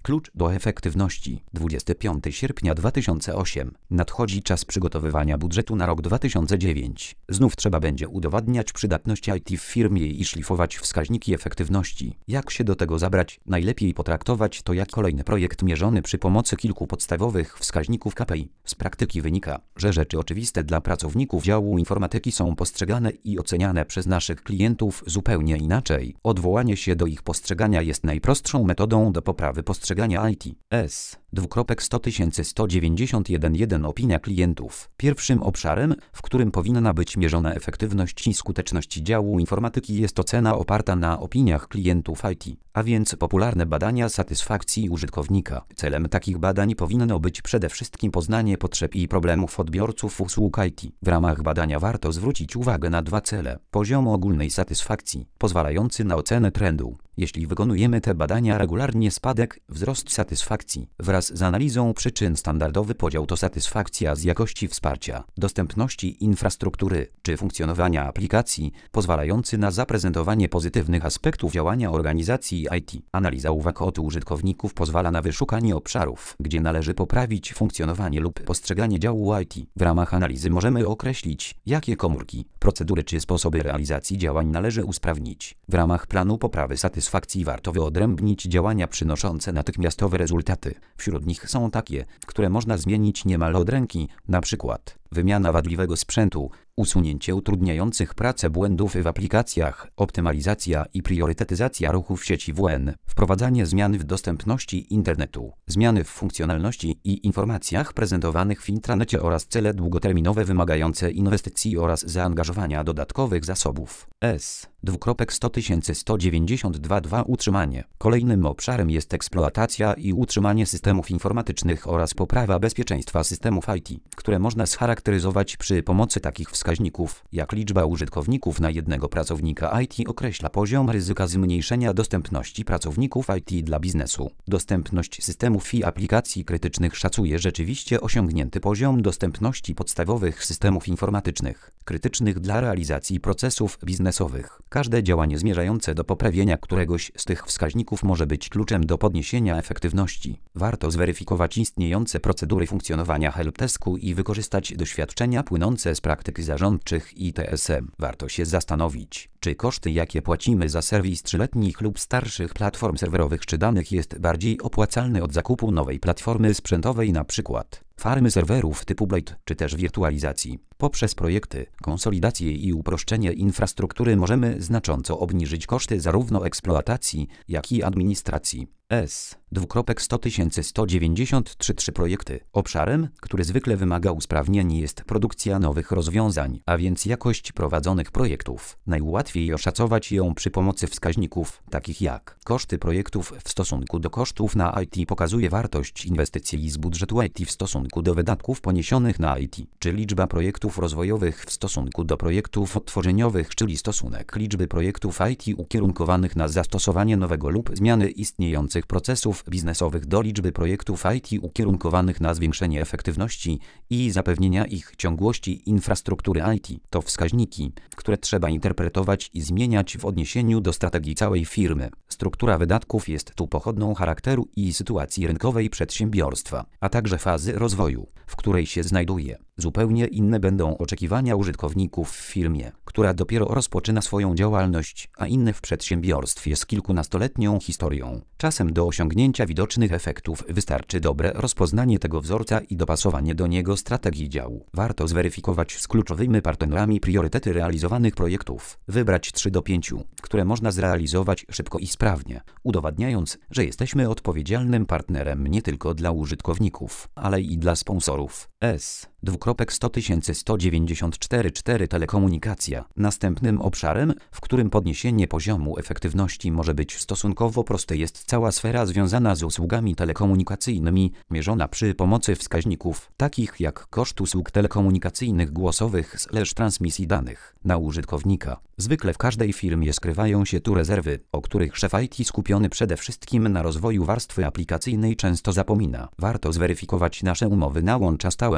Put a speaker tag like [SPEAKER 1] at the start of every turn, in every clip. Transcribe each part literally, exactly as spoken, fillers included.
[SPEAKER 1] Klucz do efektywności. dwudziestego piątego sierpnia dwa tysiące ósmego. Nadchodzi czas przygotowywania budżetu na rok dwa tysiące dziewiąty. Znów trzeba będzie udowadniać przydatność I T w firmie i szlifować wskaźniki efektywności. Jak się do tego zabrać? Najlepiej potraktować to jak kolejny projekt mierzony przy pomocy kilku podstawowych wskaźników K P I. Z praktyki wynika, że rzeczy oczywiste dla pracowników działu informatyki są postrzegane i oceniane przez naszych klientów zupełnie inaczej. Odwołanie się do ich postrzegania jest najprostszą metodą do poprawy postrzegania I T. S. Dwukropek sto tysięcy sto dziewięćdziesiąt jeden jeden Opinia klientów. Pierwszym obszarem, w którym powinna być mierzona efektywność i skuteczność działu informatyki, jest ocena oparta na opiniach klientów I T, a więc popularne badania satysfakcji użytkownika. Celem takich badań powinno być przede wszystkim poznanie potrzeb i problemów odbiorców usług I T. W ramach badania warto zwrócić uwagę na dwa cele. Poziom ogólnej satysfakcji, pozwalający na ocenę trendu. Jeśli wykonujemy te badania regularnie, spadek, wzrost satysfakcji wraz z analizą przyczyn, standardowy podział to satysfakcja z jakości wsparcia, dostępności infrastruktury czy funkcjonowania aplikacji, pozwalający na zaprezentowanie pozytywnych aspektów działania organizacji I T. Analiza uwag od użytkowników pozwala na wyszukanie obszarów, gdzie należy poprawić funkcjonowanie lub postrzeganie działu I T. W ramach analizy możemy określić, jakie komórki, procedury czy sposoby realizacji działań należy usprawnić. W ramach planu poprawy satysfakcji Satysfakcji warto wyodrębnić działania przynoszące natychmiastowe rezultaty. Wśród nich są takie, które można zmienić niemal od ręki, na przykład wymiana wadliwego sprzętu, usunięcie utrudniających pracę błędów w aplikacjach, optymalizacja i priorytetyzacja ruchów sieci W N, wprowadzanie zmian w dostępności internetu, zmiany w funkcjonalności i informacjach prezentowanych w intranecie oraz cele długoterminowe wymagające inwestycji oraz zaangażowania dodatkowych zasobów. S. Dwukropek sto tysięcy sto dziewięćdziesiąt dwa dwa Utrzymanie. Kolejnym obszarem jest eksploatacja i utrzymanie systemów informatycznych oraz poprawa bezpieczeństwa systemów I T, które można scharakteryzować przy pomocy takich wskaźników, jak liczba użytkowników na jednego pracownika I T określa poziom ryzyka zmniejszenia dostępności pracowników I T dla biznesu. Dostępność systemów i aplikacji krytycznych szacuje rzeczywiście osiągnięty poziom dostępności podstawowych systemów informatycznych, krytycznych dla realizacji procesów biznesowych. Każde działanie zmierzające do poprawienia któregoś z tych wskaźników może być kluczem do podniesienia efektywności. Warto zweryfikować istniejące procedury funkcjonowania helpdesku i wykorzystać doświadczenia płynące z praktyk zarządczych i T S M. Warto się zastanowić, czy koszty, jakie płacimy za serwis trzyletnich lub starszych platform serwerowych czy danych, jest bardziej opłacalny od zakupu nowej platformy sprzętowej, np. farmy serwerów typu Blade, czy też wirtualizacji. Poprzez projekty, konsolidację i uproszczenie infrastruktury możemy znacząco obniżyć koszty zarówno eksploatacji, jak i administracji. S. Dwukropek sto tysięcy sto dziewięćdziesiąt trzy trzy Projekty. Obszarem, który zwykle wymaga usprawnień, jest produkcja nowych rozwiązań, a więc jakość prowadzonych projektów. Najłatwiej oszacować ją przy pomocy wskaźników, takich jak koszty projektów w stosunku do kosztów na I T pokazuje wartość inwestycji z budżetu I T w stosunku do wydatków poniesionych na I T, czy liczba projektów rozwojowych w stosunku do projektów odtworzeniowych, czyli stosunek liczby projektów I T ukierunkowanych na zastosowanie nowego lub zmiany istniejących procesów biznesowych do liczby projektów I T ukierunkowanych na zwiększenie efektywności i zapewnienia ich ciągłości infrastruktury I T. To wskaźniki, które trzeba interpretować i zmieniać w odniesieniu do strategii całej firmy. Struktura wydatków jest tu pochodną charakteru i sytuacji rynkowej przedsiębiorstwa, a także fazy rozwoju, w której się znajduje. Zupełnie inne będą oczekiwania użytkowników w firmie, która dopiero rozpoczyna swoją działalność, a inne w przedsiębiorstwie z kilkunastoletnią historią. Czasem do osiągnięcia widocznych efektów wystarczy dobre rozpoznanie tego wzorca i dopasowanie do niego strategii działu. Warto zweryfikować z kluczowymi partnerami priorytety realizowanych projektów. Wybrać trzy do pięciu, które można zrealizować szybko i sprawnie, udowadniając, że jesteśmy odpowiedzialnym partnerem nie tylko dla użytkowników, ale i dla sponsorów. S. Dwukropek sto tysięcy sto dziewięćdziesiąt cztery cztery Telekomunikacja. Następnym obszarem, w którym podniesienie poziomu efektywności może być stosunkowo proste, jest cała sfera związana z usługami telekomunikacyjnymi, mierzona przy pomocy wskaźników, takich jak koszt usług telekomunikacyjnych głosowych slash transmisji danych na użytkownika. Zwykle w każdej firmie skrywają się tu rezerwy, o których szef I T skupiony przede wszystkim na rozwoju warstwy aplikacyjnej często zapomina. Warto zweryfikować nasze umowy na łącza stałe, internet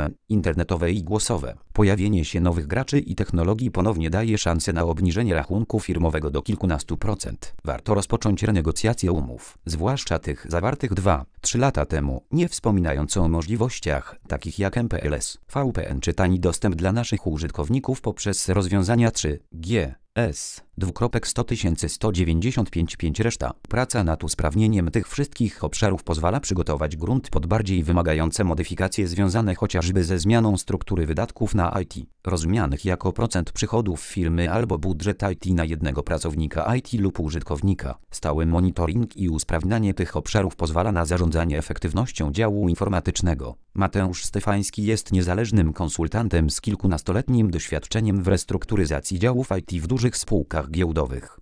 [SPEAKER 1] internetowe i głosowe. Pojawienie się nowych graczy i technologii ponownie daje szansę na obniżenie rachunku firmowego do kilkunastu procent. Warto rozpocząć renegocjację umów, zwłaszcza tych zawartych dwa trzy lata temu, nie wspominając o możliwościach takich jak M P L S, V P N czy tani dostęp dla naszych użytkowników poprzez rozwiązania trzy G S. Dwukropek sto tysięcy sto dziewięćdziesiąt pięć pięć reszta. Praca nad usprawnieniem tych wszystkich obszarów pozwala przygotować grunt pod bardziej wymagające modyfikacje związane chociażby ze zmianą struktury wydatków na I T, rozumianych jako procent przychodów firmy albo budżet I T na jednego pracownika I T lub użytkownika. Stały monitoring i usprawnianie tych obszarów pozwala na zarządzanie efektywnością działu informatycznego. Mateusz Stefański jest niezależnym konsultantem z kilkunastoletnim doświadczeniem w restrukturyzacji działów I T w dużych spółkach giełdowych.